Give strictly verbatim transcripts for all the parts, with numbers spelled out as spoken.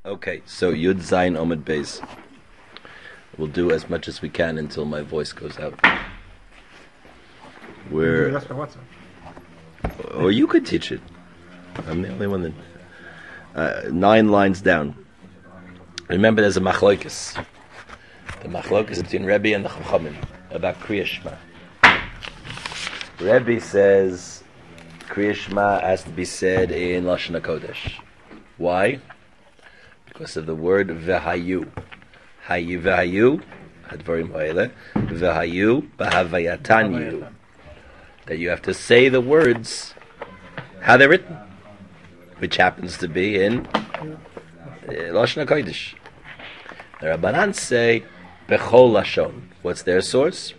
Okay, so Yud Zayin Omid Beis. We'll do as much as we can until my voice goes out. We're, or you could teach it. I'm the only one that. Uh, nine lines down. Remember, there's a machlokes. The machlokes between Rebbe and the Chachamim about Kriya Shema. Rebbe says Kriya Shema has to be said in Lashon HaKodesh. Why? Because of the word v'hayu. Hayu v'hayu, hadvarim ha'ele, v'hayu b'havayatan yu. That you have to say the words how they're written, which happens to be in uh, Lashon HaKodesh. The Rabbanan say bechol lashon. What's their source?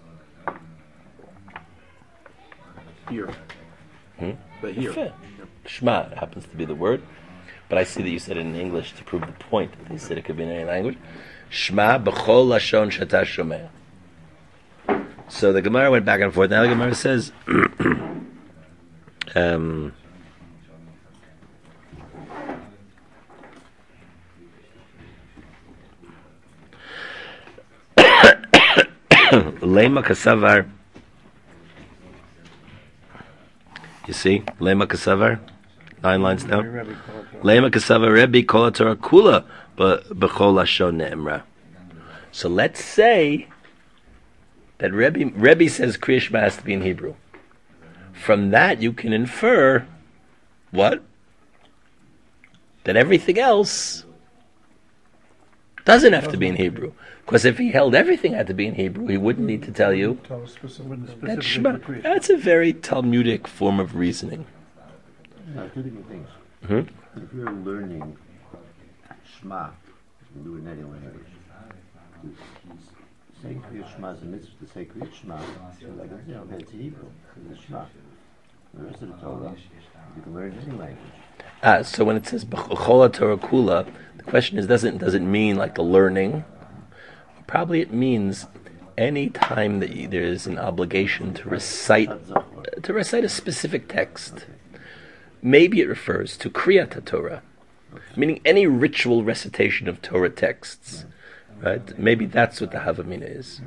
Here. Hmm? But here. Shema happens to be the word. But I see that you said it in English to prove the point. They said it could be in any language. Shema b'chol lashon shata shomea. So the Gemara went back and forth. Now the Gemara says, um, Lema kasavar. You see, Lema kasavar. Nine lines down. Lema kasava Rebbe kol Torah kula b'chol lashon ne'emra. So let's say that Rebbe Rebbe says Kriya Shema has to be in Hebrew. From that you can infer what? That everything else doesn't have to be in Hebrew. Because if he held everything had to be in Hebrew, he wouldn't need to tell you that Shema. That's a very Talmudic form of reasoning. Now, two different things. Mm-hmm. If you're learning Shema, you can do it in any language. To say Kriya Shema is a mitzvah. To say Kriya Shema, so like you know, it's Hebrew. It's Shema. The rest of the Torah, you can learn in any language. Ah, so when it says B'chol Torah Kula, the question is, doesn't does it mean like the learning? Probably it means any time that you, there is an obligation to recite to recite a specific text. Maybe it refers to Kriyat Torah, meaning any ritual recitation of Torah texts, right? Maybe that's what the Havamina is.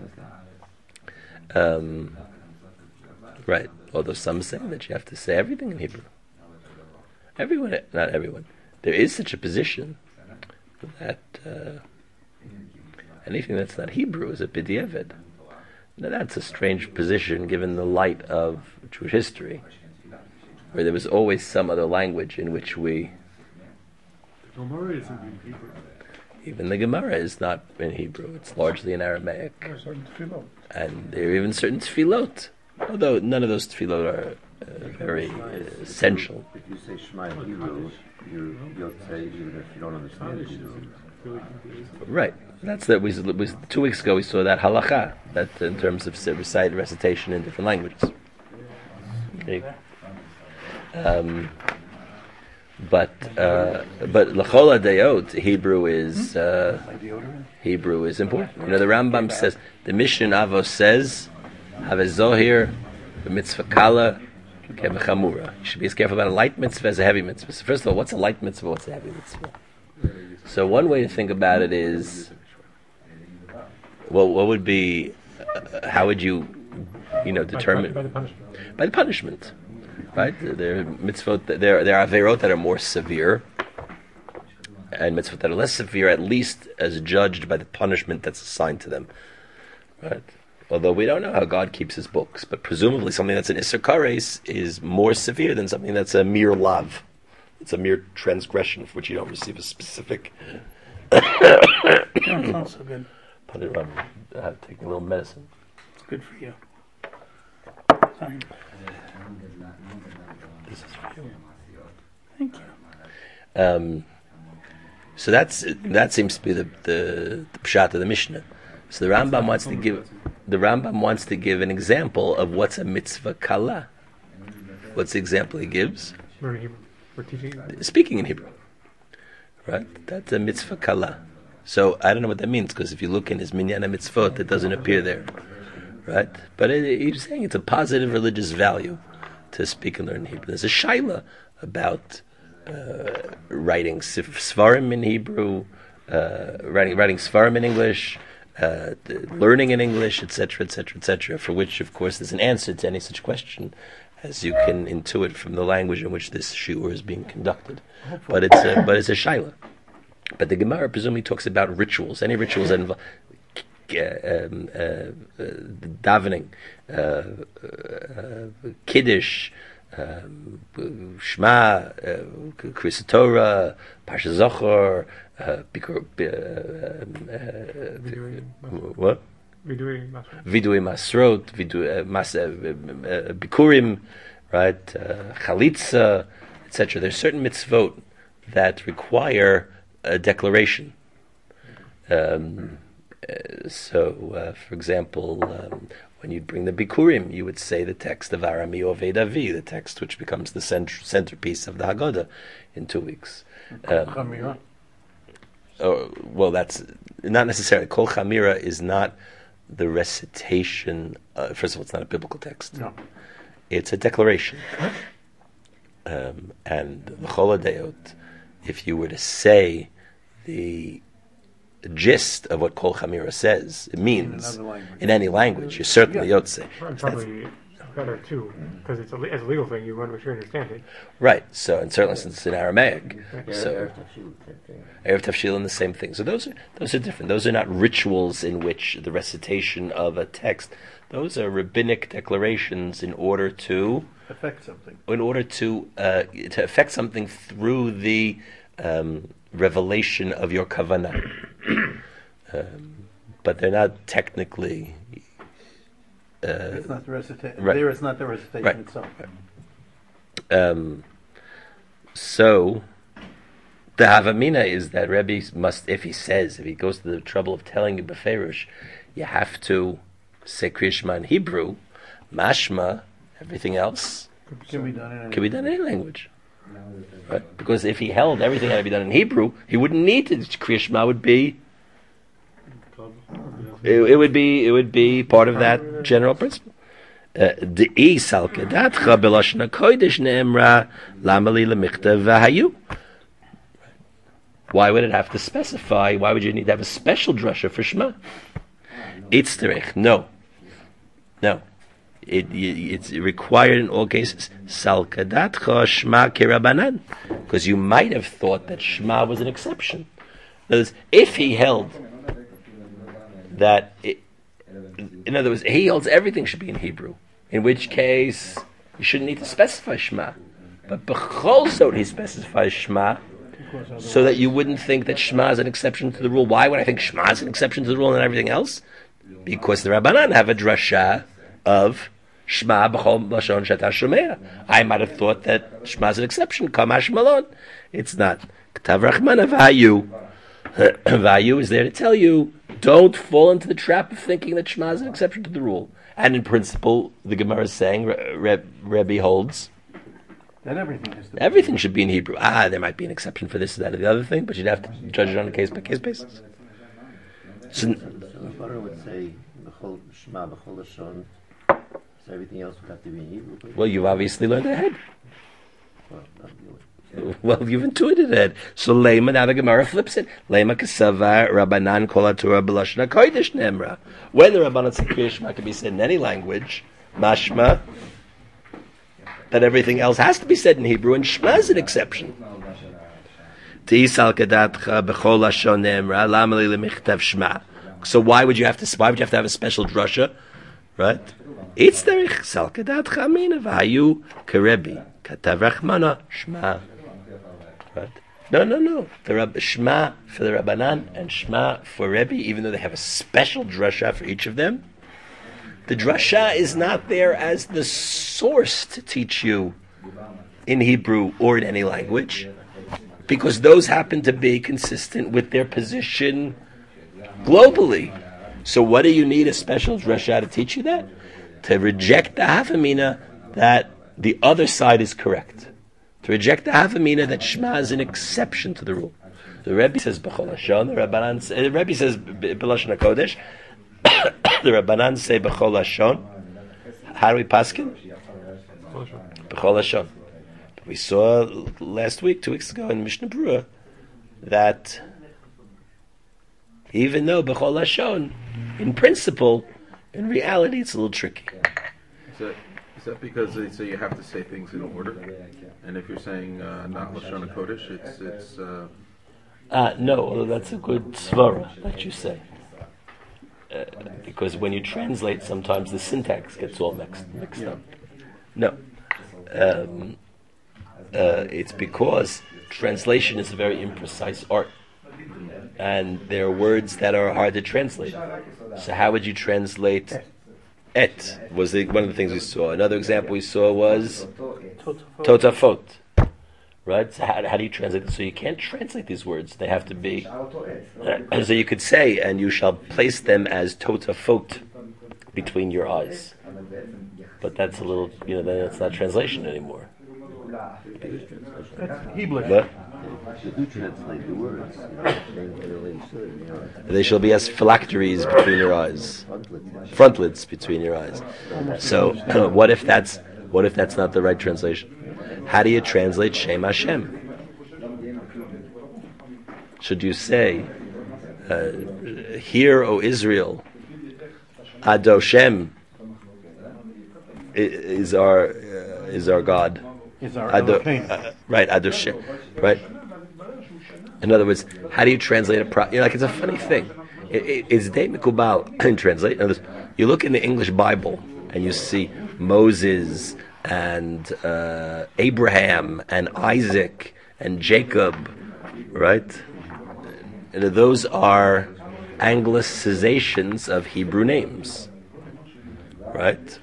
Um, right. Although some say that you have to say everything in Hebrew. Everyone, not everyone. There is such a position that uh, anything that's not Hebrew is a b'diavad. Now that's a strange position given the light of Jewish history, where there was always some other language in which we... The Gemara isn't in Hebrew. Even the Gemara is not in Hebrew. It's largely in Aramaic. And there are even certain tefillot, although none of those tefillot are uh, very uh, essential. If you say Shema in Hebrew, you're, you'll say even if you don't understand Hebrew. Right. That's that. We, we two weeks ago we saw that halacha, that in terms of recite recitation in different languages. Okay. Um, but uh, but l'chol hadayot, Hebrew is uh, Hebrew is important. You know, the Rambam says, the Mishnah Avos says, have a zohir b'mitzvah kala kemechamura. You should be as careful about a light mitzvah as a heavy mitzvah. So first of all, what's a light mitzvah? What's a heavy mitzvah? So one way to think about it is, well, what would be, uh, how would you, you know, determine by, by, by the punishment? By the punishment. Right? There are mitzvot, there, there are averot that are more severe, and mitzvot that are less severe, at least as judged by the punishment that's assigned to them. Right? Although we don't know how God keeps his books, but presumably something that's an Isser Kares is more severe than something that's a mere lav. It's a mere transgression for which you don't receive a specific. That's also good. Put it on. Uh, taking a little medicine. It's good for you. Sorry. This is for you. Thank you. Um, so that's that seems to be the the, the pshat of the Mishnah. So the Rambam wants to give the Rambam wants to give an example of what's a mitzvah kala. What's the example he gives? We're in Hebrew. We're teaching that. Speaking in Hebrew, right? That's a mitzvah kala. So I don't know what that means, because if you look in his minyan mitzvot, it doesn't appear there, right? But it, he's saying it's a positive religious value to speak and learn Hebrew. There's a shaila about uh, writing sif- Svarim in Hebrew, uh, writing writing Svarim in English, uh, learning in English, et cetera, et cetera, et cetera. For which, of course, there's an answer to any such question, as you can intuit from the language in which this shiur is being conducted. But it's a, but it's a shaila. But the Gemara presumably talks about rituals, any rituals that involve uh, um, uh, uh, davening, uh, uh, kiddush, um, Shema, uh, Kriyas Torah, Parsha Zohar, uh, Bikur, uh, uh, uh, what? Vidui Masrot. Vidui Masrot, Vidui uh, mas, uh, uh, Bikurim, right? Uh, Chalitza, et cetera. There's certain mitzvot that require a declaration. Um, uh, so, uh, for example, um, when you bring the Bikurim, you would say the text of Arami Oved Avi, the text which becomes the cent- centerpiece of the Haggadah in two weeks. Um, oh, well, that's not necessarily. Kol Chamira is not the recitation. Uh, first of all, it's not a biblical text. No. It's a declaration. Um, and the Chol HaDeot, if you were to say the gist of what Kol Chamira says, it means In, in any language, you certainly Yeah. ought to say. And probably better too, because it's a, le- as a legal thing, you want to make sure you understand it. Right. So, and certainly since it's in Aramaic, Yeah, so Erev Tafshil, same thing. Erev Tafshilin, the same thing. So those are those are different. Those are not rituals in which the recitation of a text. Those are rabbinic declarations in order to affect something. in order to uh, to affect something through the um, revelation of your kavanah. um, but they're not technically. Uh, It's not the recitation. right. There, it's not the recitation Right. itself. Um, so, the Havamina is that Rebbe must, if he says, if he goes to the trouble of telling you Beferish, you have to say Kriya Shema in Hebrew, Mashma, everything else Can be done in any can be done in any language. Right? Because if he held everything had to be done in Hebrew, he wouldn't need to. Kriya Shema would be, it, it would be, it would be part of that general principle. De'i salkedatcha belashon hakodesh ne'emra lamali lemichtav v'hayu. Why would it have to specify? Why would you need to have a special drasha for Shema? Itzterich, no, no. It, it's required in all cases. Salkedatcha Shema kirabanan, because you might have thought that Shema was an exception. In other words, if he held that, it, in other words, he holds everything should be in Hebrew, in which case you shouldn't need to specify Shema. But b'chol sod he specifies Shema, so that you wouldn't think that Shema is an exception to the rule. Why would I think Shema is an exception to the rule and everything else? Because the Rabbanan have a drasha of Shema b'chol lashon she'ata shomea. I might have thought that Shema is an exception. Kamash malon. It's not. K'tav rachmana v'hayu. V'hayu is there to tell you, don't fall into the trap of thinking that Shema is an exception to the rule. And in principle, the Gemara is saying, Re- Rebbe holds, Then everything has to. Be. everything should be in Hebrew. Ah, there might be an exception for this, that, or the other thing, but you'd have to judge it on a case-by-case basis. So, So the Torah would say, B'chol Shema, B'chol Lashon, so everything else would have to be in Hebrew. please? well, you've obviously learned ahead. Well, not really. Well, you've intuited it. So Lema, now the Gemara flips it. Lema kasava Rabbanan kol haTorah b'lashon hakodesh nemra. When the Rabbanan say Kriya Shema can be said in any language, mashma, that everything else has to be said in Hebrew, and Shema is an exception. T'isal kedatcha b'chol lashon nemra lama li lemichtav Shema. So why would you have to? Why would you have to have a special drasha, right? It's derech sal kedatcha amina v'hayu kerebi katav rachmana Shema. Right? No, no, no. The Rab- Shema for the Rabbanan and Shema for Rebbe, even though they have a special drasha for each of them, the drasha is not there as the source to teach you in Hebrew or in any language, because those happen to be consistent with their position globally. So what do you need a special drasha to teach you that? To reject the Havamina that the other side is correct. To reject the Havamina that Shema is an exception to the rule. The Rebbe says B'chol Lashon, the Rabbanan say, the Rebbe says B'lashon HaKodesh, the Rabbanan say B'chol Lashon. How do we paskin? B'chol Lashon. We saw last week, two weeks ago in Mishnah Berurah, that even though B'chol Lashon, in principle, in reality, it's a little tricky. Is that, is that because they say you have to say things in order? And if you're saying uh, not Lashon HaKodesh, it's... it's uh... Uh, no, although that's a good svara that you say. Uh, because when you translate, sometimes the syntax gets all mixed, mixed up. No. Um, uh, it's because translation is a very imprecise art. And there are words that are hard to translate. So how would you translate et? Was the, one of the things we saw. Another example we saw was totafot. Right? So how, how do you translate this? So you can't translate these words. They have to be... Uh, so you could say, and you shall place them as totafot between your eyes. But that's a little, you know, that's not translation anymore. That's Hebrew. What? They do translate the words. You know, they really should, you know. They shall be as phylacteries between your eyes, frontlets between your eyes. So, what if that's what if that's not the right translation? How do you translate Shem Hashem? Should you say, uh, "Hear, O Israel, Adoshem is our uh, is our God." Is our Ado, Elohim. uh, right, Adoshem, right? In other words, how do you translate a pro- you know, like it's a funny thing. It, it, it's de mikubal in translate. In other words, you look in the English Bible and you see Moses and uh, Abraham and Isaac and Jacob, right? And those are Anglicizations of Hebrew names, right?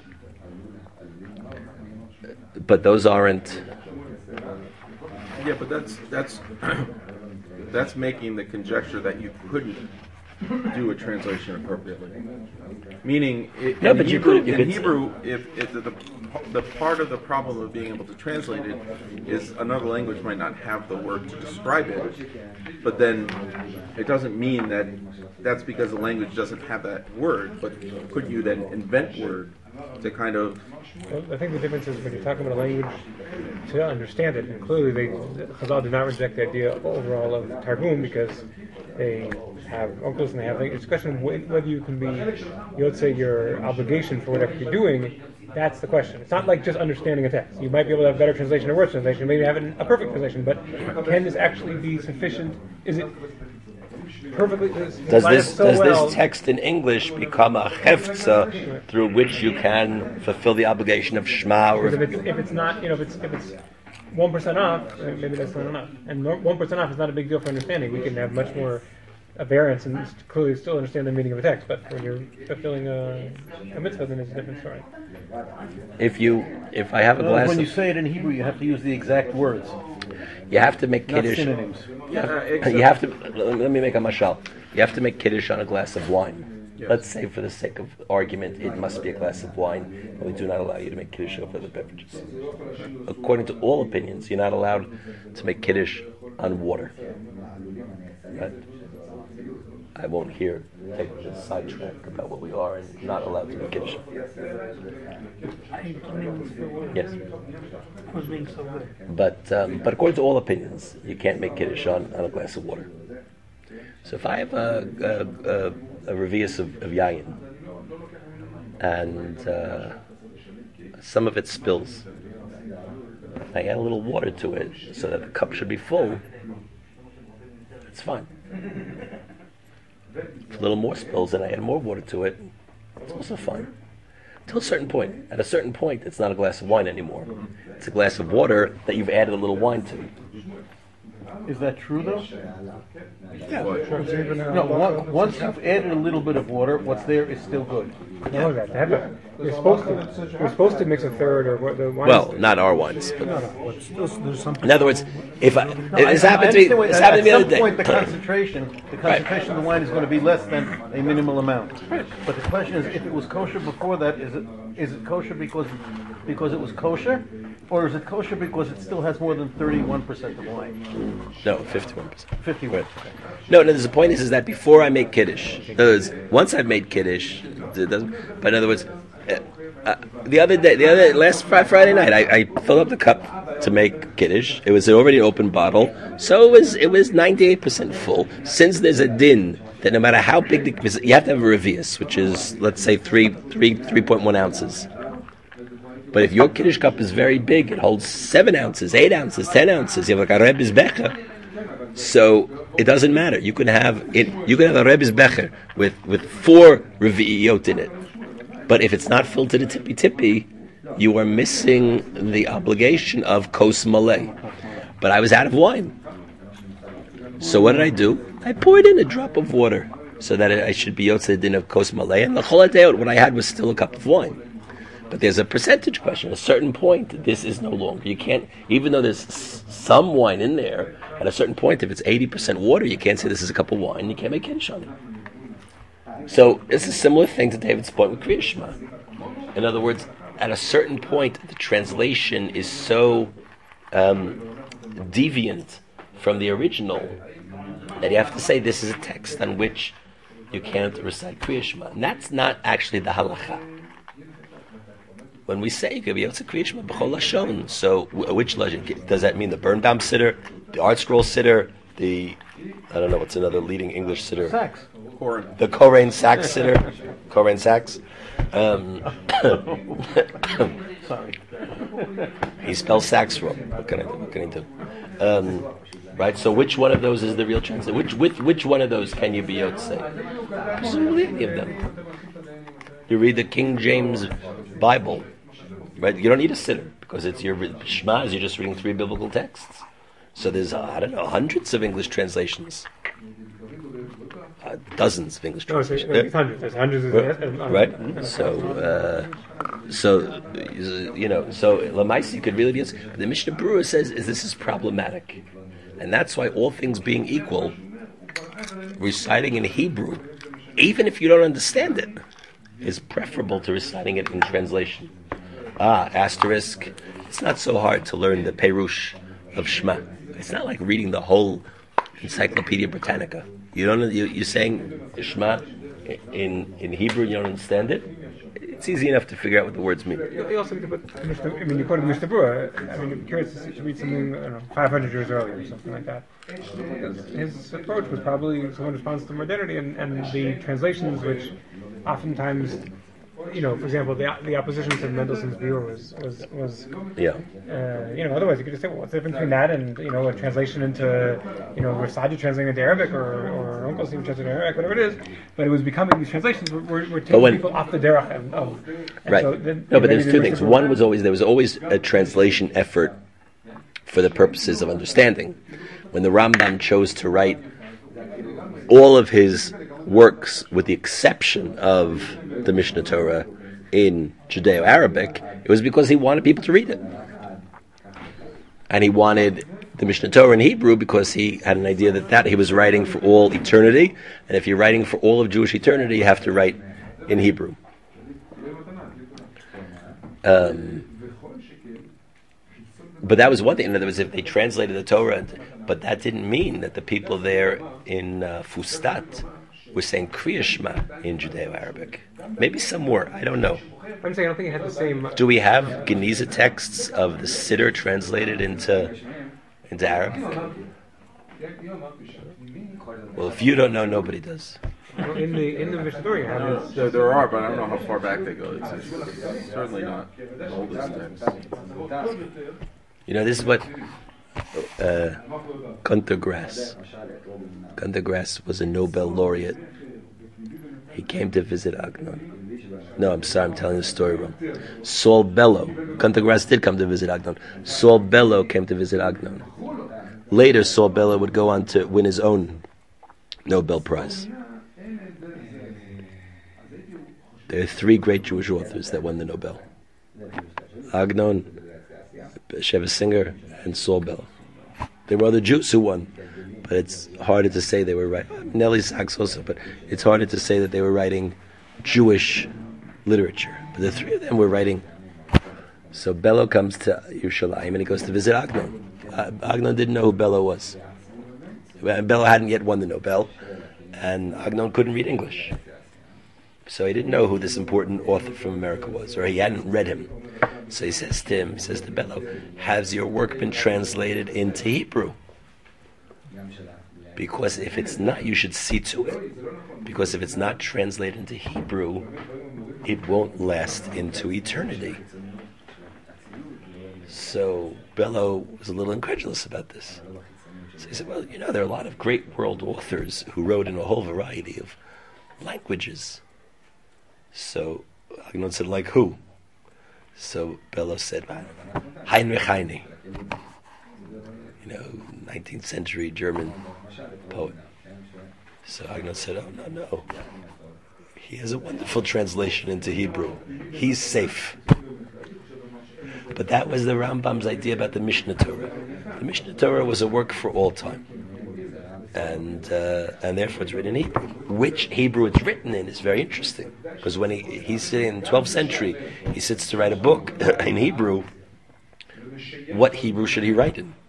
But those aren't. Yeah, but that's that's that's making the conjecture that you couldn't do a translation appropriately. Meaning, it, No, in but you Hebrew, could- you in could- Hebrew, if, if the, the the part of the problem of being able to translate it is another language might not have the word to describe it, but then it doesn't mean that that's because the language doesn't have that word. But could you then invent word to kind of... Well, I think the difference is when you're talking about a language, to understand it, and clearly they, Chazal did not reject the idea overall of Targum because they have uncles and they have, it's a question of whether you can be, you would say your obligation for whatever you're doing, that's the question. It's not like just understanding a text. You might be able to have better translation or worse translation, maybe have a perfect translation, but can this actually be sufficient? Is it perfectly... Is, Does this so does well, this text in English become a hefza through which you can fulfill the obligation of Shema? Or If it's, if it's not, you know, if it's if it's one percent off, uh, maybe that's not enough. And one percent off is not a big deal for understanding. We can have much more a variance and clearly still understand the meaning of a text. But when you're fulfilling a, a mitzvah, then it's a different story. if you if I have a No, glass, when you of, say it in Hebrew, you have to use the exact words, you have to make not kiddush. synonyms. Yeah, except- You have to. Let me make a mashal. You have to make kiddush on a glass of wine. Yes. Let's say, for the sake of argument, it must be a glass of wine, and we do not allow you to make kiddush over other beverages. According to all opinions, you're not allowed to make kiddush on water. Right? I won't here take a sidetrack about what we are and not allowed to make kiddush. I don't even feel what Yes, was being so good. but um, but according to all opinions, you can't make kiddush on, on a glass of water. So if I have a a, a, a revius of, of yayin and uh, some of it spills, I add a little water to it so that the cup should be full. It's fine. If a little more spills and I add more water to it, it's also fine. Till a certain point. At a certain point, it's not a glass of wine anymore. It's a glass of water that you've added a little wine to. Is that true, though? Yeah, No, one, once you've added a little bit of water, what's there is still good. No, that. Have a, you're supposed to. You're supposed to mix a third or what the wine. Well, not our wines, but No, no. in other words, if I, No, this I- I happened to me, understand what- this at- happened to me the At other some point, the day. concentration, the concentration of the wine is going to be less than a minimal amount. But the question is, if it was kosher before that, is it is it kosher because because it was kosher, or is it kosher because it still has more than thirty-one percent of wine? No, fifty-one percent. fifty-one. No, no. The point is, is that before I make kiddush, in other words, once I've made kiddush, it doesn't. But in other words, uh, uh, the other day, the other last fri- Friday night, I, I filled up the cup to make Kiddush. It was already an open bottle, so it was it was ninety-eight percent full. Since there's a din that no matter how big the, because you have to have a revius, which is let's say three three three point one ounces. But if your Kiddush cup is very big, it holds seven ounces, eight ounces, ten ounces. You have like a Rebbe's Becher. So it doesn't matter. You can have it. You can have a Rebbe's Becher with, with four Revi'iyot in it. But if it's not filled to the tippy tippy, you are missing the obligation of Kos Malay. But I was out of wine. So what did I do? I poured in a drop of water so that I should be Yotze Din of Kos Malay. And the Chol HaDeot, what I had was still a cup of wine. But there's a percentage question. At a certain point, this is no longer. You can't, even though there's s- some wine in there, at a certain point, if it's eighty percent water, you can't say this is a cup of wine. You can't make Kiddush on it. So it's a similar thing to David's point with Kriya Shema. In other words, at a certain point, the translation is so um, deviant from the original that you have to say this is a text on which you can't recite Kriya Shema. And that's not actually the halacha. When we say you can be Yotze Kriya Shema b'chol lashon, so w- which lashon? Does that mean the Birnbaum Siddur, the Art Scroll Siddur, the I don't know what's another leading English Siddur? Sachs. Koren. The Koren Sachs Siddur, Koren Sachs. Um, Sorry. he spells Sachs wrong. What can I do? What can I do? Um, right. So which one of those is the real translation? Which which which one of those can you be Yotze? Presumably any of them. You read the King James Bible. Right, you don't need a siddur because it's your Shema. You're just reading three biblical texts. So there's uh, I don't know hundreds of English translations, uh, dozens of English No, it's, translations. it's hundreds. There's hundreds of Right, right. So, uh, so you know, so Lamaisi could really be. But the Mishnah Berurah says is this is problematic, and that's why all things being equal, reciting in Hebrew, even if you don't understand it, is preferable to reciting it in translation. Ah, asterisk. It's not so hard to learn the Perush of Shema. It's not like reading the whole Encyclopedia Britannica. You don't. You, you're saying Shema in in Hebrew. You don't understand it. It's easy enough to figure out what the words mean. You also need to put Mishnah, I mean, you quoted Mishnah Berurah. I mean, I'm curious to, see, to read something, I don't know, five hundred years earlier or something like that. His approach was probably some response to modernity and, and the translations, which oftentimes, you know, for example, the the opposition to Mendelssohn's view was was was Yeah. uh, you know, otherwise you could just say, well, what's the difference between that and, you know, a translation into, you know, Rasaji translating into Arabic or or Uncle Steve translating into Arabic, whatever it is. But it was becoming these translations were, were, were taking when- people off the derech of, of and Right. so then, No, but maybe there's the two Mishnah things. Berurah- One was always there was always a translation effort for the purposes of understanding. When the Rambam chose to write all of his works, with the exception of the Mishnah Torah, in Judeo-Arabic, it was because he wanted people to read it. And he wanted the Mishnah Torah in Hebrew because he had an idea that, that he was writing for all eternity, and if you're writing for all of Jewish eternity, you have to write in Hebrew. Um, but that was one thing. In other words, if they translated the Torah, but that didn't mean that the people there in uh, Fustat were saying Kriya Shema in Judeo-Arabic. Maybe some were. I don't know. I'm saying I don't think it had the same. Do we have Geniza texts of the Siddur translated into into Arabic? Well, if you don't know, nobody does. Well, in the in the Mishnah Torah, you have this. There, there are, but I don't know how far back they go. It's, it's certainly not the oldest text. You know, this is what uh, Gunter Grass. Gunter Grass was a Nobel laureate. He came to visit Agnon. No, I'm sorry, I'm telling the story wrong. Saul Bellow. Gunter Grass did come to visit Agnon. Saul Bellow came to visit Agnon. Later, Saul Bellow would go on to win his own Nobel Prize. There are three great Jewish authors that won the Nobel. Agnon, Sheva Singer, and Saul Bellow. There were other Jews who won, but it's harder to say they were right. Nelly Sachs also, but it's harder to say that they were writing Jewish literature. But the three of them were writing. So Bellow comes to Yerushalayim and he goes to visit Agnon. Uh, Agnon didn't know who Bellow was. Bellow hadn't yet won the Nobel, and Agnon couldn't read English. So he didn't know who this important author from America was, or he hadn't read him. So he says to him, he says to Bello, has your work been translated into Hebrew? Because if it's not, you should see to it. Because if it's not translated into Hebrew, it won't last into eternity. So Bello was a little incredulous about this. So he said, well, you know, there are a lot of great world authors who wrote in a whole variety of languages. So Agnon said, like who? So Bello said, Heinrich Heine. You know, nineteenth century German poet. So Agnon said, oh, no, no. He has a wonderful translation into Hebrew. He's safe. But that was the Rambam's idea about the Mishnah Torah. The Mishnah Torah was a work for all time. And uh, and therefore it's written in Hebrew. Which Hebrew it's written in is very interesting. Because when he, he's sitting in the twelfth century, he sits to write a book in Hebrew. What Hebrew should he write in?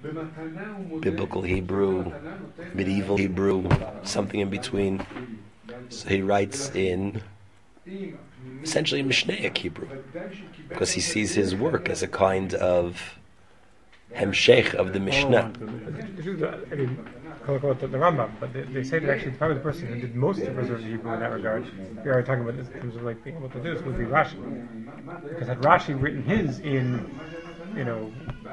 Biblical Hebrew, medieval Hebrew, something in between. So he writes in essentially Mishnaic Hebrew, because he sees his work as a kind of hemshech of the Mishnah. I mean, call it the, the Rambam, but they, they say that actually probably the person who did most to preserve the Hebrew in that regard, we are talking about this in terms of like being able to do this, would be Rashi. Because had Rashi written his in, you know,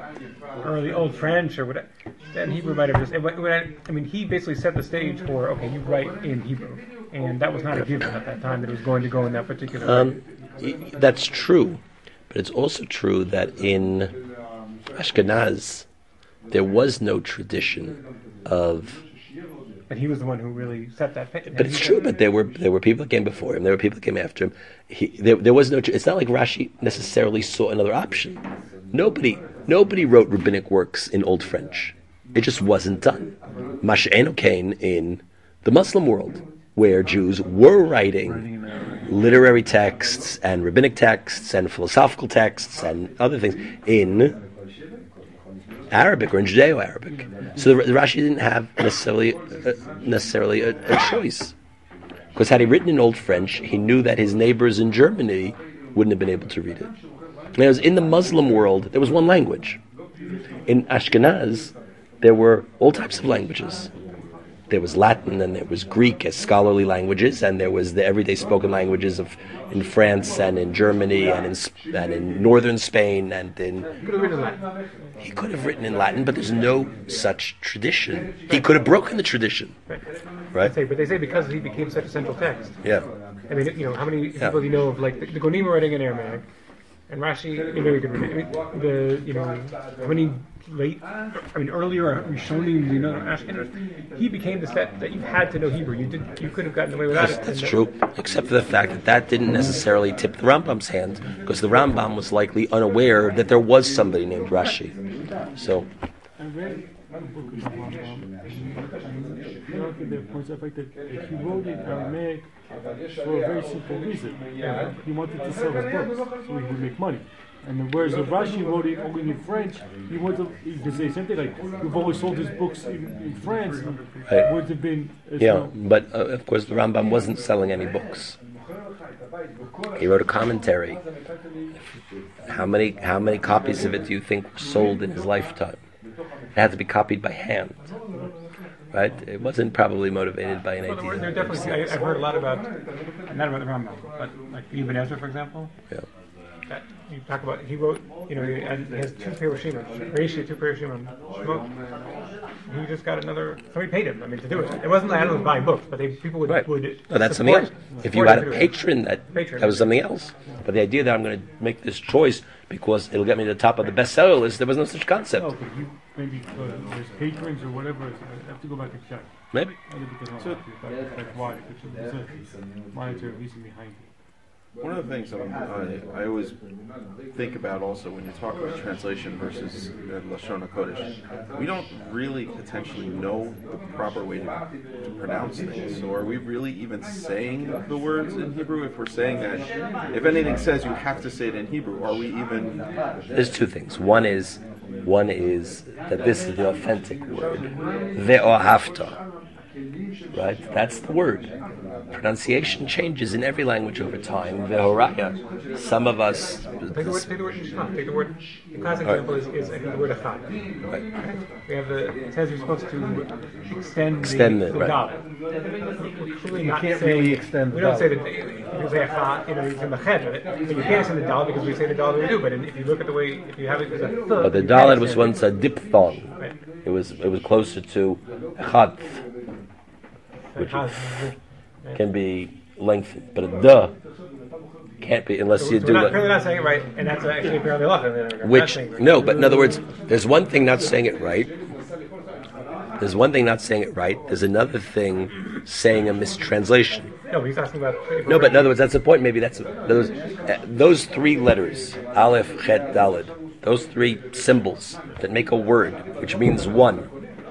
early Old French or whatever, then Hebrew might have just, it, it, I mean, he basically set the stage for, okay, you write in Hebrew. And that was not a given at that time that it was going to go in that particular um, way. That's true. But it's also true that in Ashkenaz, there was no tradition of... But he was the one who really set that pace. But it's true, but there were there were people that came before him, there were people that came after him. He, there, there was no... It's not like Rashi necessarily saw another option. Nobody nobody wrote rabbinic works in Old French. It just wasn't done. Mash'enu came in the Muslim world, where Jews were writing literary texts and rabbinic texts and philosophical texts and other things in Arabic or in Judeo-Arabic. So the, the Rashi didn't have necessarily uh, necessarily a, a choice. Because had he written in Old French, he knew that his neighbors in Germany wouldn't have been able to read it. And it was in the Muslim world, there was one language. In Ashkenaz, there were all types of languages. There was Latin and there was Greek as scholarly languages, and there was the everyday spoken languages of in France and in Germany and in and in northern Spain and in. He could have written in Latin. He could have written in Latin, but there's no such tradition. He could have broken the tradition, Right. right? Say, but they say because he became such a central text. Yeah. I mean, you know, how many Yeah. people do you know of like the, the Gonim are writing in Aramaic, and Rashi, you know, you could read it. I mean, the you know how many late, I mean earlier Rishonim, you know, Ashkenaz, he became the set that you had to know Hebrew. You did, you could have gotten away without That's, it. that's And true, except for the fact that that didn't necessarily tip the Rambam's hand, because the Rambam was likely unaware that there was somebody named Rashi. So, I read a book about Rambam. You know, there points out like that he wrote in Aramaic for a very simple reason. Yeah. He wanted to sell his books so he would make money. And then whereas if Rashi wrote it only in French, he would have, you could say something like, you've always sold his books in, in France, Right. it would have been as yeah, well. but uh, of course the Rambam wasn't selling any books. He wrote a commentary. How many how many copies of it do you think were sold in his lifetime? It had to be copied by hand, right? It wasn't probably motivated by an Well, there idea. are definitely, I, I've heard a lot about, not about the Rambam, but like Ibn Ezra, for example. Yeah. That you talk about, he wrote, you know, he, and he has two Perushim, Reishi, two Perushim on Shemot. He just got another, somebody paid him, I mean, to do it. It wasn't like anyone was buying books, but they, people would, Right. would No, that's something support- else. If you support had him a to do it. patron, that Patron. that was something else. But the idea that I'm going to make this choice because it'll get me to the top of the bestseller list, there was no such concept. No, but you, maybe uh, there's patrons or whatever, I have to go back and check. Maybe. Maybe because so, that's, that's why, because there's a monetary reason behind it. One of the things I'm, I, I always think about also when you talk about translation versus uh, Lashon HaKodesh, we don't really potentially know the proper way to, to pronounce things. So are we really even saying the words in Hebrew? If we're saying that, if anything says you have to say it in Hebrew, are we even... There's two things. One is, one is that this is the authentic word. Ve'ohavta. Right? That's the word. pronunciation changes in every language over time. V'horaya, some of us. Take the word, take the word Nishma. Take the word. The classic example is, is I think the word Echad. Right. We have the. It says you're supposed to extend, Extend the, it, the right. Dalet. We're clearly not can't saying, really extend We the don't say Dalet. that. You say Echad. You know, you extend the Chet of it, but you can't extend the Dalet because we say the Dalet we do. But in, if you look at the way, if you have it as a third, But the you can't Dalet was extend once a diphthong. Right. It was it was closer to Echad, which Echad. can be lengthened, but a duh can't be unless So you we're do not, it. clearly not saying it right, and that's actually apparently halacha. Which no, but in other words, there's one thing not saying it right. There's one thing not saying it right. There's another thing saying a mistranslation. No, but he's asking about. No, but in other words, that's the point. Maybe that's in other words, uh, those three letters, Aleph, Chet, Daled, those three symbols that make a word, which means one.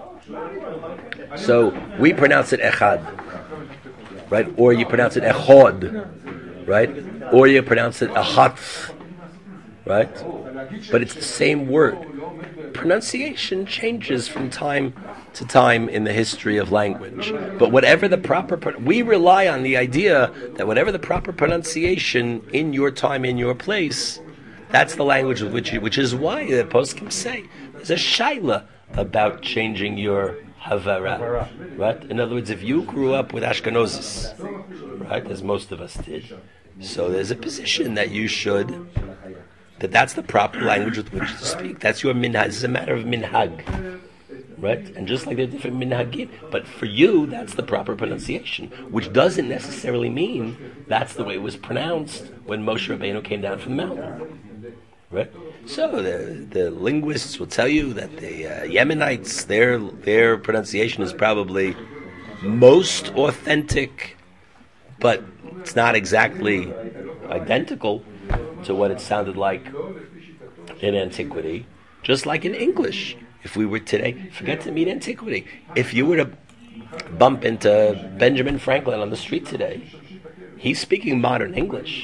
So we pronounce it Echad, right? Or you pronounce it Echod, right? Or you pronounce it Achatz, right? But it's the same word. Pronunciation changes from time to time in the history of language. But whatever the proper, we rely on the idea that whatever the proper pronunciation in your time, in your place, that's the language with which you, which is why the poskim say there's a shaila about changing your havara, right? In other words, if you grew up with Ashkenazis, right, as most of us did, so there's a position that you should, that that's the proper language with which to speak. That's your minhag. It's a matter of minhag, right? And just like there are different minhagim, but for you, that's the proper pronunciation, which doesn't necessarily mean that's the way it was pronounced when Moshe Rabbeinu came down from the mountain, right? So the, the linguists will tell you that the uh, Yemenites, their their pronunciation is probably most authentic, but it's not exactly identical to what it sounded like in antiquity. Just like in English, if we were today, forget to meet antiquity. If you were to bump into Benjamin Franklin on the street today, he's speaking modern English,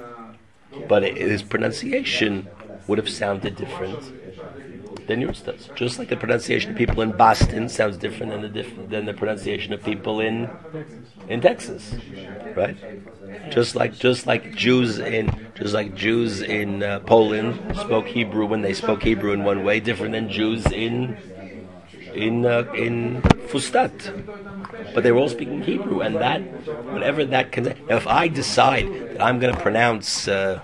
but his pronunciation would have sounded different than yours does. Just like the pronunciation of people in Boston sounds different than the diff- than the pronunciation of people in in Texas, right? Just like just like Jews in just like Jews in uh, Poland spoke Hebrew when they spoke Hebrew in one way, different than Jews in in uh, in Fustat. But they were all speaking Hebrew, and that whatever that can. Now, if I decide that I'm going to pronounce. Uh,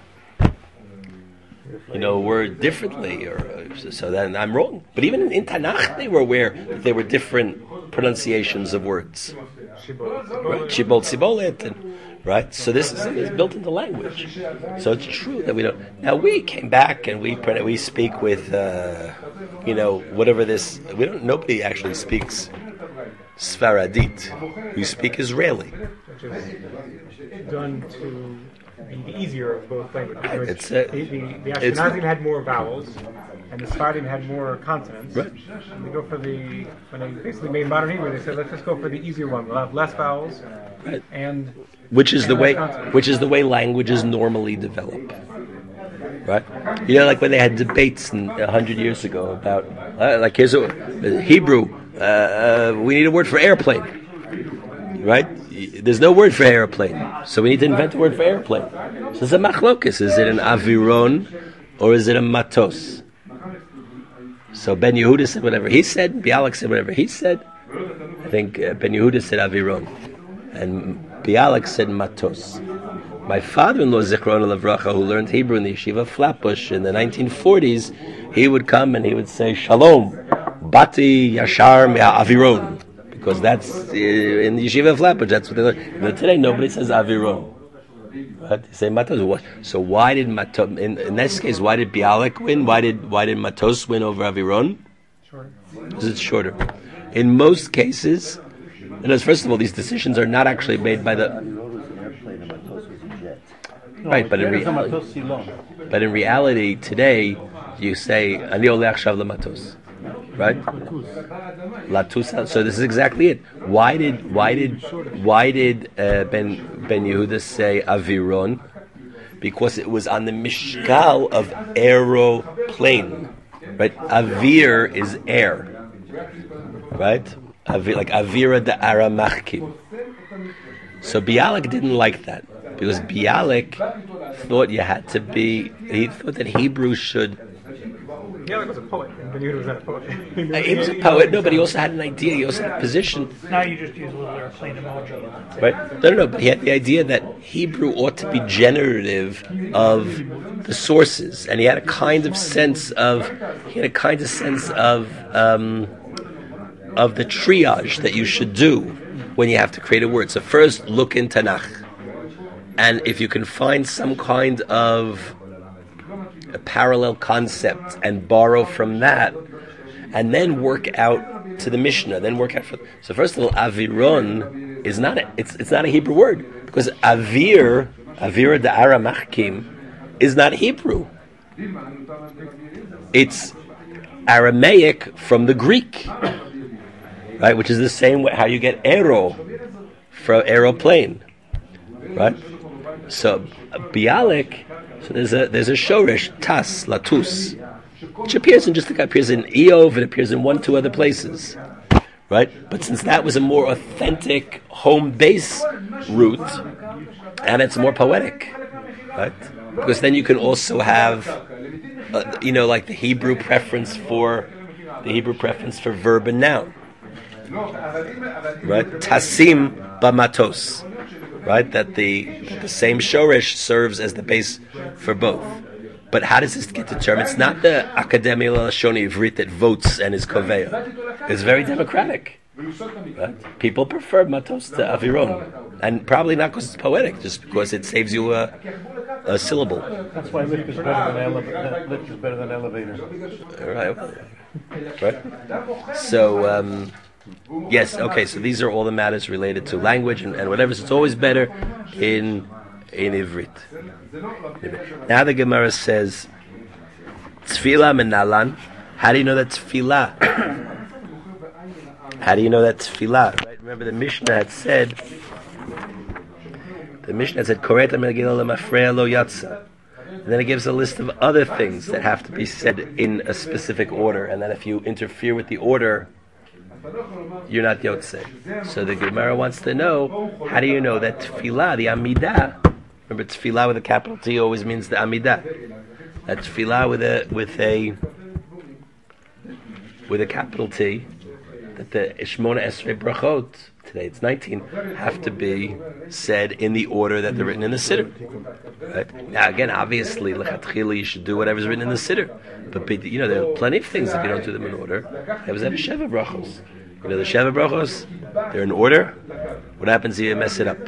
you know, a word differently, or uh, so then I'm wrong. But even in, in Tanakh, they were aware that there were different pronunciations of words, right? Shibboleth, Sibolet, and right. So this is, is built into language. So it's true that we don't. Now we came back and we we speak with, uh, you know, whatever this. We don't. Nobody actually speaks Sfaradit. We speak Israeli. Which is done to be the easier of both languages. Right, Which it's, uh, the, the, the it's- Ashkenazim had more vowels, and the Sephardim had more consonants. Right. And they go for the when they basically made modern Hebrew. They said, let's just go for the easier one. We'll have less vowels, Right. and Which is the and way, less consonants. which is the way languages normally develop, right? You know, like when they had debates in, a hundred years ago about, uh, like here's a uh, Hebrew. Uh, uh, we need a word for airplane, right? There's no word for airplane, so we need to invent a word for airplane. So it's a machlokes. Is it an aviron or is it a matos? So Ben Yehuda said whatever he said. Bialik said whatever he said. I think uh, Ben Yehuda said aviron, and Bialik said matos. My father-in-law, Zichron Lavracha, who learned Hebrew in the yeshiva of Flatbush in the nineteen forties, he would come and he would say, Shalom, Bati Yashar Mea Aviron. Because that's, uh, in the yeshiva of Flatbush, that's what they learn. But today, nobody says Aviron. Right? They say Matos. What? So why did Matos, in, in this case, why did Bialik win? Why did why did Matos win over Aviron? Shorter. Because it's shorter. In most cases, and as first of all, these decisions are not actually made by the... Aviron was an airplane and Matos was a jet. Right, but in reality, but in reality, today you say "Ani oleh achshav lematos," right? Latus. So this is exactly it. Why did why did why did uh, Ben Ben Yehuda say aviron? Because it was on the mishkal of aeroplane, right? Avir is air, right? Avir, like avira de aramachkim. So Bialik didn't like that because Bialik thought you had to be. He thought that Hebrew should. Bialik was a poet, and Ben Yehuda was not a poet. He was a poet, no, but he also had an idea. He also had a position. Now you just use a little airplane emoji. Right? No, no, no. But he had the idea that Hebrew ought to be generative of the sources, and he had a kind of sense of he had a kind of sense of um, of the triage that you should do when you have to create a word. So first, look in Tanakh, and if you can find some kind of a parallel concept and borrow from that, and then work out to the Mishnah. Then work out for. So first of all, aviron is not a, it's it's not a Hebrew word because avir avir da'ara machkim is not Hebrew. It's Aramaic from the Greek, right? Which is the same way how you get aero from aeroplane, right? So Bialik. So there's a there's a shoresh tas latus, which appears in just like it appears in Eov, it appears in one two other places, right? But since that was a more authentic home base root, and it's more poetic, right? Because then you can also have, uh, you know, like the Hebrew preference for the Hebrew preference for verb and noun, right? Tasim bamatos. Right, that the that the same shoresh serves as the base for both. But how does this get determined? It's not the Academia Lashoni Ivrit that votes and is koveya. It's very democratic. Right? People prefer matos to aviron, and probably not because it's poetic, just because it saves you a, a syllable. That's why lift is better than elevator. Lift is better than elevator. Right, right. So. Um, Yes, okay, so these are all the matters related to language and, and whatever. So it's always better in in Ivrit. Now the Gemara says, Tefillah menalan. How do you know that's tefillah? How do you know that's tefillah? Right? Remember the Mishnah had said, the Mishnah had said, Koreta Megillah lemafreya lo yatsa. And then it gives a list of other things that have to be said in a specific order, and that if you interfere with the order, you're not Yotzei. So the Gemara wants to know, how do you know that Tefillah, the Amidah, remember Tefillah with a capital T always means the Amidah. That Tefillah with a with a with a capital T, that the Shmona Esrei Brachot, today it's nineteen, have to be said in the order that they're written in the Siddur. Right? Now again, obviously, L'chatchila, you should do whatever's written in the Siddur. But, you know, there are plenty of things if you don't do them in order. There was that Sheva Brachos. You know, the Sheva Brachos, they're in order. What happens if you mess it up?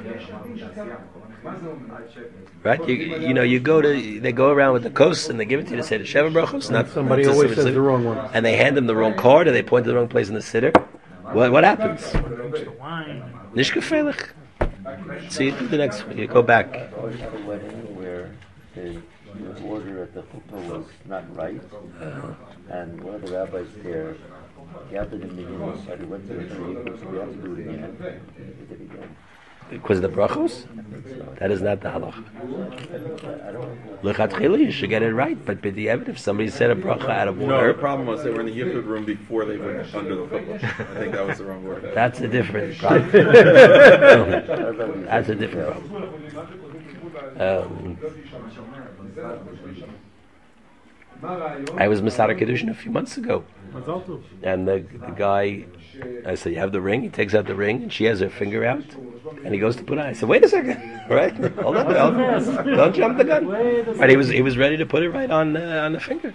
Right? You, you know, you go to, they go around with the kos and they give it to you to say the Sheva Brachos. Not Somebody not always says the wrong one. And they hand them the wrong card, or they point to the wrong place in the Siddur. What, what happens? Nishka Felech. See, do the next one. You go back. I was at a wedding where the, the order at the chuppah was not right, and one of the rabbis there gathered in the beginning, so he went to the tree, so we have to do it again. He did it again. Because of the brachos? That is not the halacha. L'chatchila, you should get it right, but b'di'evet, if somebody said a bracha out of No, order, the problem was they were in the yichud room before they went under the chuppah. I think that was the wrong word. that's a different problem. That's a different problem. Um, I was Masada Kedushin a few months ago, and the, the guy, I said, you have the ring? He takes out the ring, and she has her finger out, and he goes to put it on. I said, wait a second, right? Hold on, hold on. Don't jump the gun. Right, he was he was ready to put it right on uh, on the finger.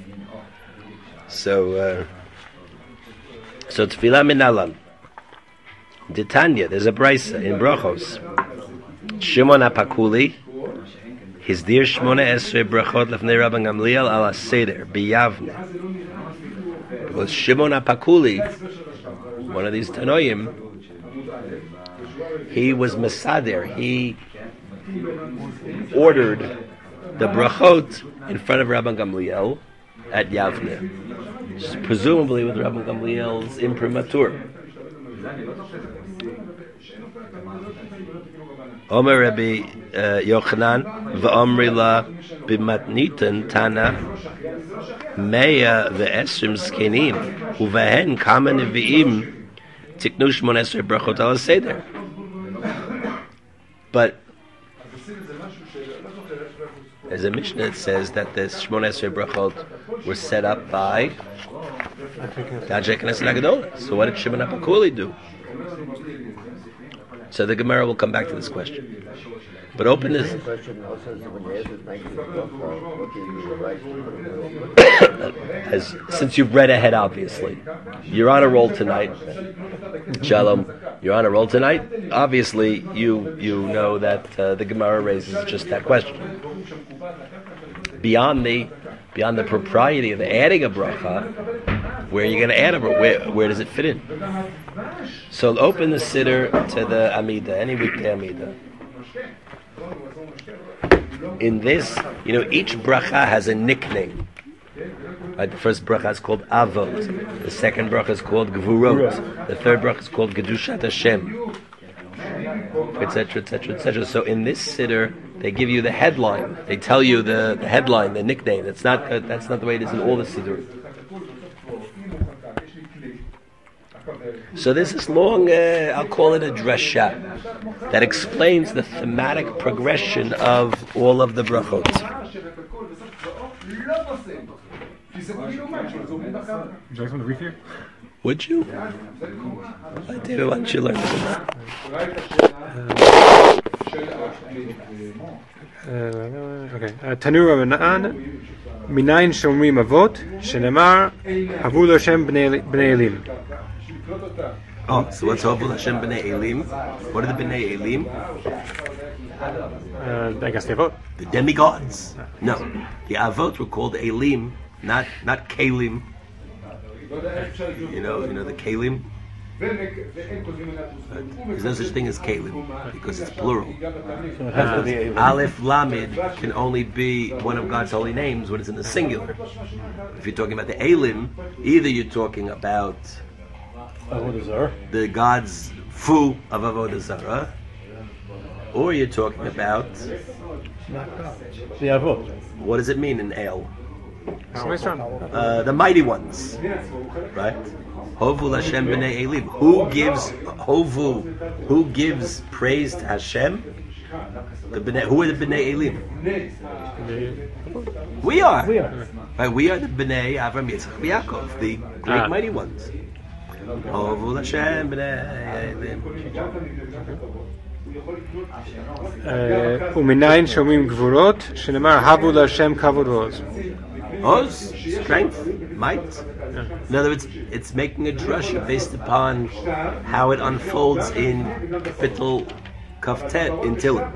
So, uh, so Tefillah Minalan. Titania, there's a brisa in Brachos. Shimon HaPakuli, his dear Shmona Esrei Brachot Lefnei Rabban Gamliel ala Seder B'Yavne. Because Shimon HaPakuli, one of these Tanoim, he was Mesader. He ordered the Brachot in front of Rabban Gamliel at Yavne, presumably with Rabban Gamliel's imprimatur. Omer Rabbi Yochanan v'Omri la b'matnitan Tana Meya ve'esrim zkenim uvehen kama nevi'im tiknu shmon esrei brachot al seder. But there's a Mishnah that says that the Shmona Esrei Brachot were set up by the Anshe Knesset Hagadola. So what did Shimon HaPakuli do? So the Gemara will come back to this question. But open this. The question also is when you add the nineteenth bracha, what gives you the right to put a As, since you've read ahead, obviously, you're on a roll tonight. Shalom, you're on a roll tonight. Obviously, you you know that uh, the Gemara raises just that question. Beyond the beyond the propriety of adding a bracha, where are you going to add a bracha? Where where does it fit in? So open the siddur to the Amida, any weekday Amida. In this, you know, each bracha has a nickname. Right, the first bracha is called Avot. The second bracha is called Gvurot. The third bracha is called Gedushat Hashem, et cetera, et cetera, et cetera. So in this siddur, they give you the headline. They tell you the, the headline, the nickname. That's not uh, that's not the way it is in all the siddur. So there's this long, uh, I'll call it a drasha, that explains the thematic progression of all of the brachot. Would you like someone to read here? Would you? David, why don't you learn this? Okay. Tanur Rabanan, Minayin Shomrim Avot, Shenemar, Havu L'Hashem Bnei Elim. Oh, so what's Havu L'Hashem Bnei Elim? What are the Bnei Elim? Uh, I guess the Avot. The demigods. No, the Avot were called Elim, not not Kalim. You know, you know the Kalim. There's no such thing as Kalim because it's plural. So it has to be a Aleph Lamed can only be one of God's holy names when it's in the singular. If you're talking about the Elim, either you're talking about Avodah Zarah. the God's Fu of Avodah Zarah, or you're talking about The Avot. what does it mean in El? Uh, Uh, the mighty ones, right? Hovu Hashem b'nei Elim. Who gives Hovu? Who gives praise to Hashem? The b'nei, who are the b'nei Elim? We are. We are. Right? We are the b'nei Avram, Yitzchak, Yaakov, the great Ah. mighty ones. Hovu Hashem b'nei Elim. ומניין שומעים גבורות, שנאמר, הבו להשם כבוד ועוז. Oz, strength, might. In other words, it's making a drasha based upon how it unfolds in Kapitel Kaftet in Tillim.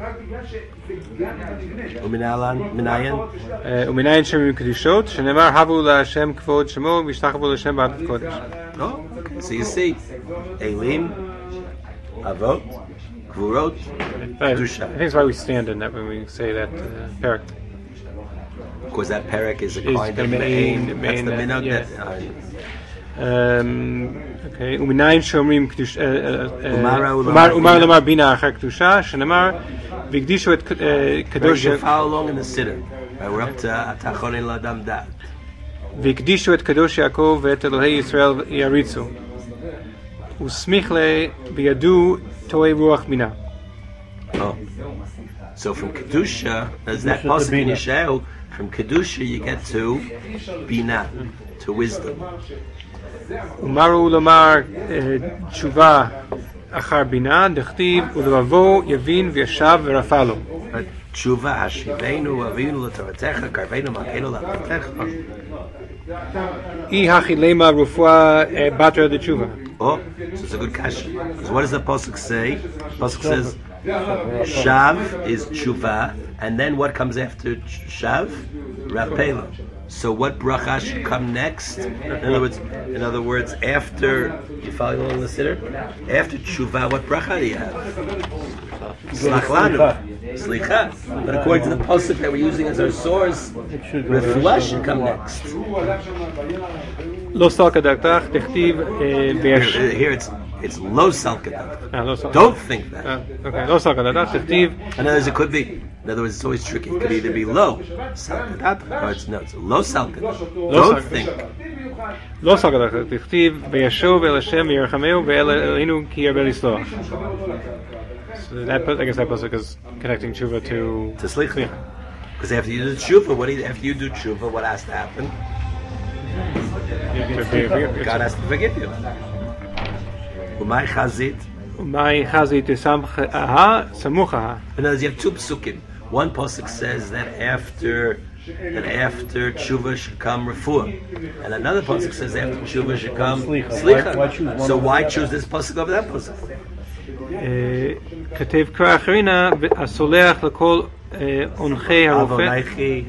Uminalan, Minayan. ומניין שומעים קדישות, שנאמר, הבו להשם כבוד שמו, וישתחוו להשם בעבודת קודש. Oh, okay. So you see, Elim, Avot, Gvurot, I think Kedusha. that's why we stand in that when we say that uh, parak. Because that parak is a Is kind the of main- main. main, That's the uh, minhag yeah. that. Um, okay, ומניין שאומרים קדוש... ומר ומר לומר בינה אחר קדושה, שנאמר, והקדישו את קדוש... You follow along in the siddur. Right, we're up to Atachon Ladam Dat. והקדישו את קדוש יעקב ואת אלוהי ישראל יריצו. וסמיך לה וידעו טועה רוח בינה. Oh. So from Kedusha, there's that Kedusha to pasuk in Bina. Yeshayahu, from Kedusha you get to Bina, to wisdom. ומרו לומר תשובה אחר בינה, דכתיב ולבבו יבין וישב ורפא לו. But Tshuva Hashivenu Avinu L'Toratecha Karvenu Malkeinu L'Atotecha. אי הכי למה רפואה בתרא דתשובה. Oh, so it's a good question. Because what does the pasuk say? The pasuk says Shav is Tshuva, and then what comes after Shav? Rapelu. So what bracha should come next? In other words, in other words, after you follow along the siddur, after Tshuva, what bracha do you have? Slach lanu, slicha. But according to the pasuk that we're using as our source, refuah should come next. לא סלקא דרכתך, דכתיב ויש... Here, here it's it's low salkadah. אה, לא סלקא. Don't think that. אה, אוקיי, לא סלקא דרכתך, דכתיב... In other words, it could be. In other words, it's always tricky. It could either be low salkadah or it's no. It's low salkadah. Don't salkadah. think. לא סגר לך, תכתיב וישוב אל השם וירחמהו ואל אלינו כי ירבה לסלוח. So that, I guess that pasuk is connecting tshuva to To slicha. Because after you do tshuva, what do you, after you do tshuva, what has to happen? God has to forgive you. Umay chazit. Umay chazit samcha samucha. In other words, you have two psukim. One pasuk says that after that after tshuva should come refuah, and another pasuk says after tshuva should come slicha. Why choose one So over why the choose this pasuk over that pasuk? כתב קרא אחרינה הסולח לכל עונכי הרופא Avonaichi.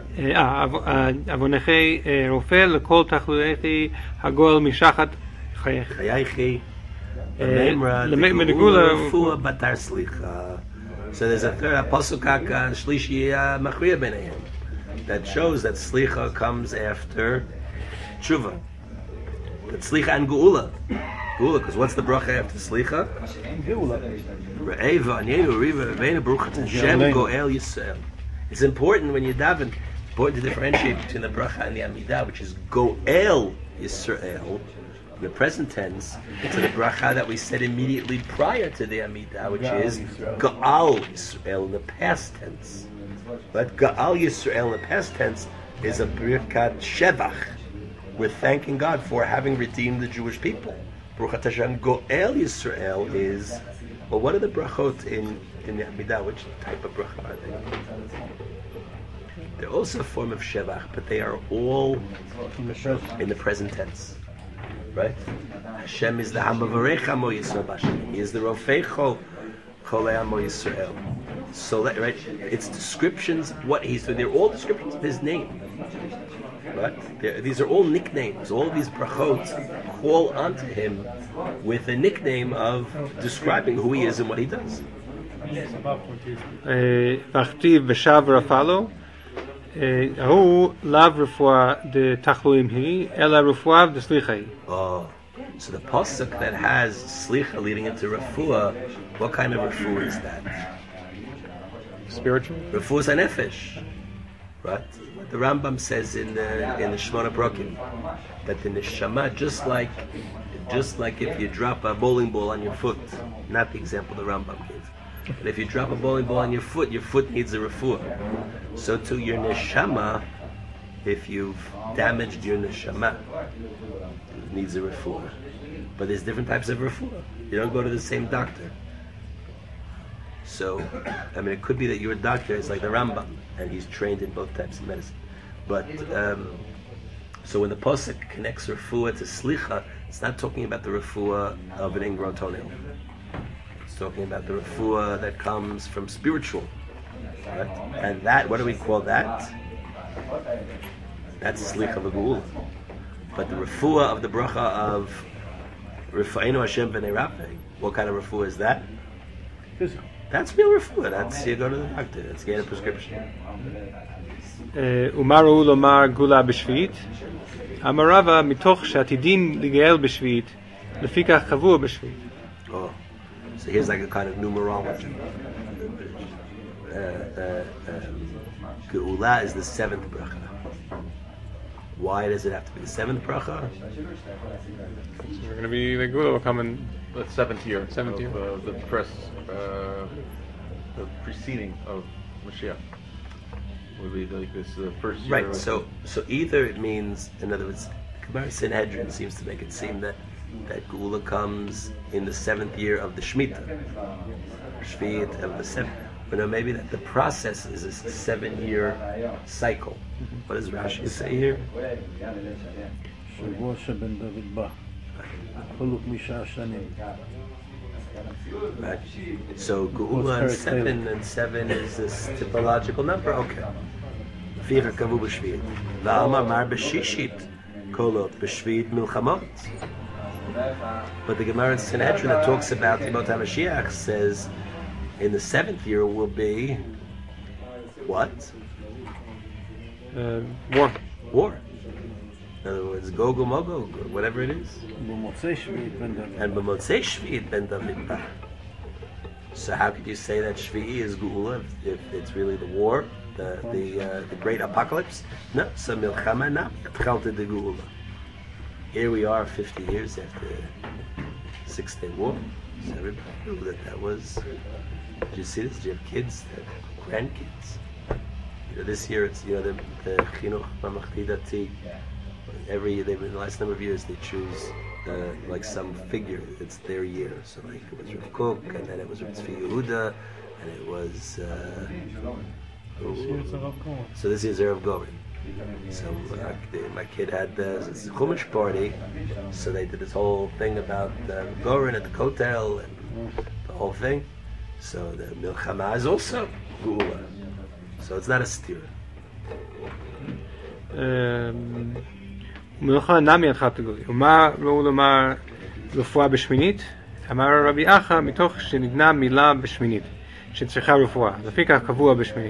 עוונכי רופא לכל תחלואי הגול משחת חייך. Chayachi. למגולה- Memra. Refuah batar slicha. So there's a third pasuk haka shlishi machriya b'neihem that shows that slicha comes after tshuva. That slicha and geula. Geula, because what's the bracha after slicha? Re'eva anyenu riva re'veinu baruch Hashem goel Yisrael. It's important when you daven, important to differentiate between the bracha and the amidah, which is goel Yisrael, in the present tense, to the bracha that we said immediately prior to the amidah, which is goal Yisrael in the past tense. But goal Yisrael in the past tense is a birkat shevach. We're thanking God for having redeemed the Jewish people. Baruch Hashem goel Yisrael is, well, what are the brachot in, in the amidah? Which type of bracha are they? They're also a form of shevach, but they are all in the present tense. Right? Hashem is the Hamavarech Amo Yisrael Bashem. He is the Rofecho Cholei Amo Yisrael. So, that, right? It's descriptions of what he's doing. They're all descriptions of his name. Right? They're, these are all nicknames. All these brachot call onto him with a nickname of describing who he is and what he does. וכתיב ושב רפא לו ההוא לאו רפואה דתחלואים היא אלא רפואה דסליחה היא. Oh, so the pasuk that has slicha leading into refuah, what kind of refuah is that? Spiritual? Refuah is a nefesh, right? The Rambam says in the in the Shmona Brokim that the neshama, just like just like if you drop a bowling ball on your foot, not the example the Rambam gives, but if you drop a bowling ball on your foot, your foot needs a refuah. So to your neshama, if you've damaged your neshama, it needs a refuah. But there's different types of refuah. You don't go to the same doctor. So, I mean, it could be that your doctor is like the Rambam, and he's trained in both types of medicine. But, um, so when the Pasuk connects refuah to slicha, it's not talking about the refuah of an ingrown toenail. It's talking about the refuah that comes from spiritual. Right? And that, what do we call that? That's slicha v'geula. But the refuah of the bracha of Rifa'inu Hashem b'nei Rapeh, what kind of refuah is that? Physical. That's real refuah. That's, you go to the doctor. That's get a prescription. ומה ראו לומר גאולה בשביעית? אמר רבא מתוך שעתידין לגאל בשביעית, לפיכך קבוע בשביעית. Oh, so here's like a kind of numerology. Uh, uh, um, Geula is the seventh bracha. Why does it have to be the seventh bracha? We're going to be, the Gula will come in The seventh year. Seventh of, year. Uh, the press, uh, the preceding of Mashiach. Would be like this the first year. Right. of- So, so either it means, in other words, Gemara Sanhedrin seems to make it seem that that Geula comes in the seventh year of the Shemitah, Shvit of the seventh. But no, maybe that the process is a seven-year cycle. What does Rashi say here? שבוע שבן דוד בא. חלוק משעה שנים. Right. So Geula and seven and seven is this typological number. Okay. V'ira kavu b'shvit. V'alma mar b'shishit kolot b'shvit milchamot. But the Gemara in Sanhedrin that talks about Yemot HaMashiach says in the seventh year will be what? uh, war. War. In other words, Gog Magog, whatever it is. במוצאי שביעית בן דוד. And b'motzei Shvi'it ben David ba. So how could you say that Shvi'i is Geula if, if it's really the war, the the uh, the great apocalypse? No, so Milchama na Tchalta de Geula. here we are fifty years after Six Day War. So everybody knew that that was. Did you see this? Do you have kids, that grandkids? You know, this year it's, you know, the the Chinuch Mamachti Dati. Every they in the last number of years they choose uh, like some figure. It's their year. So like it was Rav Kook, and then it was Rav Tzvi Yehuda, and it was. Uh, oh, so this year's Erev Goren. So uh, they, my kid had the Chumash party, so they did this whole thing about uh, Goren at the Kotel and the whole thing. So the Milchama is also Geula. So it's not a steer. מלוכה נמי עד חת הגולי. ומה ראו לומר רפואה בשמינית? אמר רבי אחא מתוך שנבנה מילה בשמינית שצריכה רפואה. לפי כך קבוע בשמינית.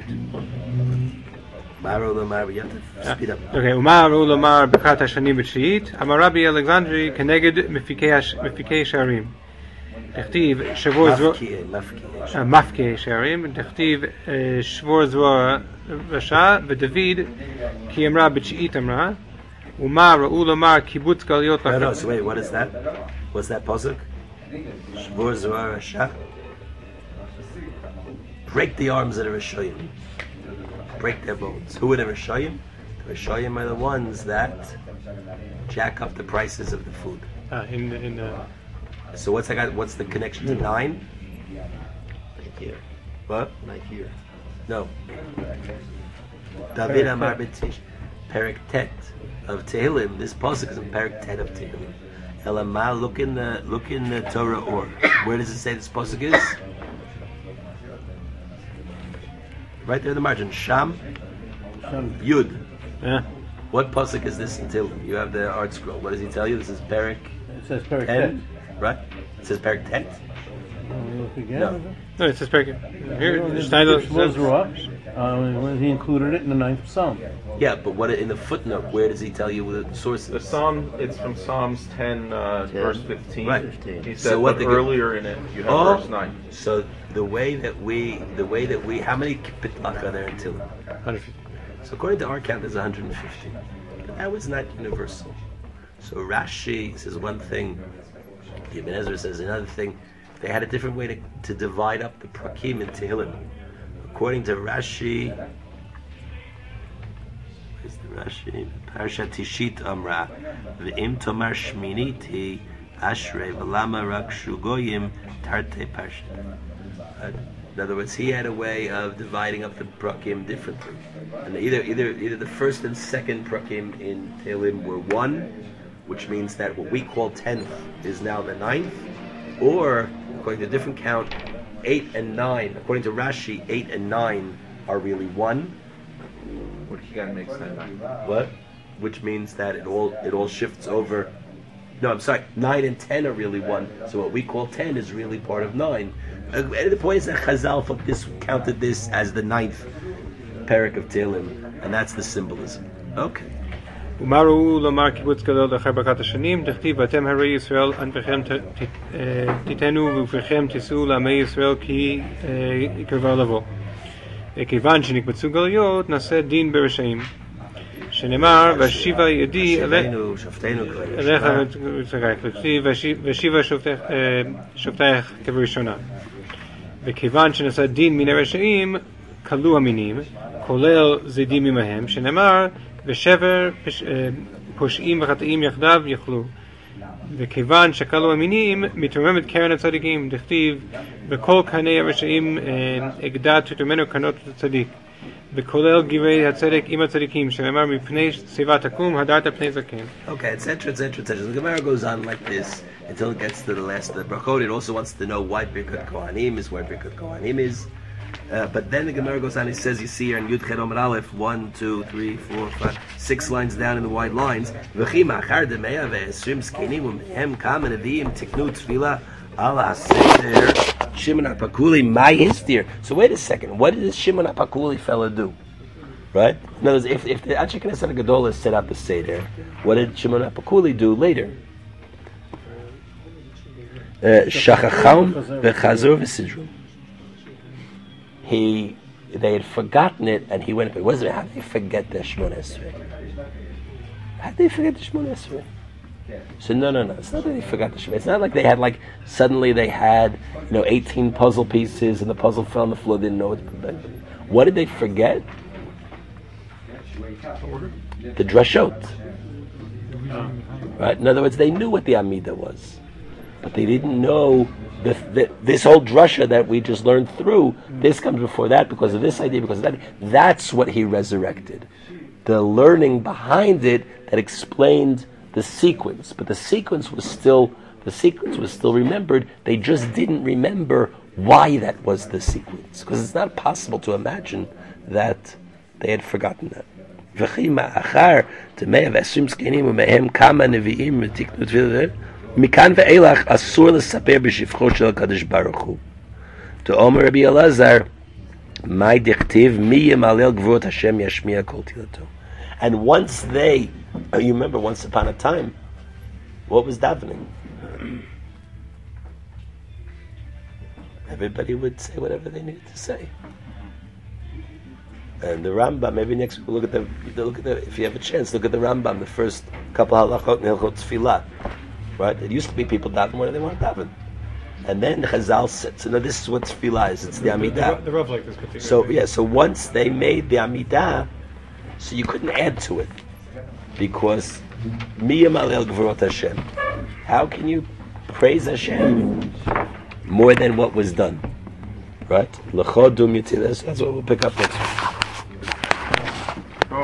מה ראו לומר ביתף? ספיד אפ. אוקיי, ומה ראו לומר ברכת השנים בתשיעית? אמר רבי אלכסנדרי כנגד מפיקי שערים. תכתיב שבוע זרוע... מפקיעי שערים. תכתיב שבוע זרוע רשע, ודוד כי אמרה בתשיעית אמרה ומה ראו לומר קיבוץ גלויות לכם. No, no, so wait, what is that? What's that pasuk? Shvur Zohar Rasha. Break the arms of the Rishayim. Break their bones. Who are the Rishayim? The Rishayim are the ones that jack up the prices of the food. Uh, in, in, uh, so what's that? What's the connection to nine? Right here. What? Right here. No. David Amar B'Tish. Perik Tet of Tehillim. This pasuk is in Perik Tet of Tehillim. Elamah, look in the look in the Torah or where does it say this pasuk is? Right there in the margin. Sham, Yud. Yeah. What pasuk is this in Tehillim? You have the art scroll. What does he tell you? This is Perik. It says Perik Tet. Right? It says Perik Tet. No. No, it says Perik. Here, Schneider says. Uh, he included it in the ninth psalm. Yeah, but what in the footnote? Where does he tell you the source? The psalm, it's from Psalms ten, uh, ten, verse fifteen. Right. He said, So what but the- earlier in it, you have Oh, verse nine. so the way that we, the way that we, how many pitlach are there in Tehillim? one hundred fifty. So according to our count, there's one hundred fifty. But that was not universal. So Rashi says one thing, Ibn Ezra says another thing. They had a different way to, to divide up the prakim in Tehillim. According to Rashi, where's the Rashi? Parashat Tishit Amra, V'im Tomar Shminiti Ashrei V'lama Rak Shugoyim Tarte Parshat. In other words, he had a way of dividing up the prakim differently, and either either either the first and second prakim in Tehillim were one, which means that what we call tenth is now the ninth, or according to a different count, eight and nine. According to Rashi, eight and nine are really one. Which again makes sense. What? Which means that it all it all shifts over. No, I'm sorry. Nine and ten are really one. So what we call ten is really part of nine. Uh, and the point is that Chazal thought this counted this as the ninth parak of Tehillim, and that's the symbolism. Okay. ומה ראו לומר קיבוץ גלויות אחרי ברכת השנים? תכתיב ואתם הרי ישראל ענפיכם תיתנו ובפריכם תישאו לעמי ישראל כי יקרבה לבוא. וכיוון שנקבצו גלויות נעשה דין ברשעים. שנאמר והשיבה ידי אליך והשיבה שופטייך כבראשונה. וכיוון שנעשה דין מן הרשעים כלו המינים כולל זדים עמהם שנאמר ושבר פושעים וחטאים יחדיו יאכלו. וכיוון שכלו המינים מתרוממת קרן הצדיקים דכתיב בכל קרני הרשעים אגדע תתרומנו קרנות הצדיק וכולל גברי הצדק עם הצדיקים שנאמר מפני שיבה תקום הדרת פני זקן. Okay, et cetera, et cetera, et cetera. The Gemara goes on like this until it gets to the last of the brachot. It also wants to know why Birkat Kohanim is where Birkat Kohanim is. Uh, but then the Gemara goes on, it says, you see here in Yud Chet Omer Aleph, one, two, three, four, five, six lines down in the wide lines, V'chim achar demeya ve'esrim zkenim u'mehem kam neviim tiknu tefila al ha'seder Shimon HaPakuli, my history. So wait a second, what did this Shimon HaPakuli fella do? Right? In other words, if, if the Anshe Knesset HaGadolah set up the Seder, what did Shimon HaPakuli do later? Shachacham v'chazor v'sidrum. He, they had forgotten it, and he went. What is it? How did they forget the Shemona Esrei? How did they forget the Shemona Esrei? So no, no, no. It's not that they forgot the Shema. It's not like they had like suddenly they had you know eighteen puzzle pieces and the puzzle fell on the floor. They didn't know what. What did they forget? The drashot. Right. In other words, they knew what the Amida was, but they didn't know the, the, this whole drasha that we just learned through. This comes before that because of this idea, because of that. That's what he resurrected. The learning behind it that explained the sequence, but the sequence was still the sequence was still remembered. They just didn't remember why that was the sequence, because it's not possible to imagine that they had forgotten that. מכאן ואילך אסור לספר בשבחו של הקדוש ברוך הוא. תאמר רבי אלעזר, מאי דכתיב מי ימלל גבורות השם ישמיע כל תהילתו. And once they, you remember once upon a time, what was davening? Everybody would say whatever they needed to say. And the Rambam, maybe next week we'll look at the, look at the, if you have a chance, look at the Rambam, the first couple halachot in Hilchot Tfilah. Right? It used to be people daven where they want to daven. And then Chazal said, so now this is what Tfilah is, it's the Amidah. The, the Rav like this particular So, thing. yeah, so once they made the Amidah, so you couldn't add to it. Because, Miyam alel gvorot Hashem. How can you praise Hashem more than what was done? Right? L'chodum yitilas. That's what we'll pick up next week.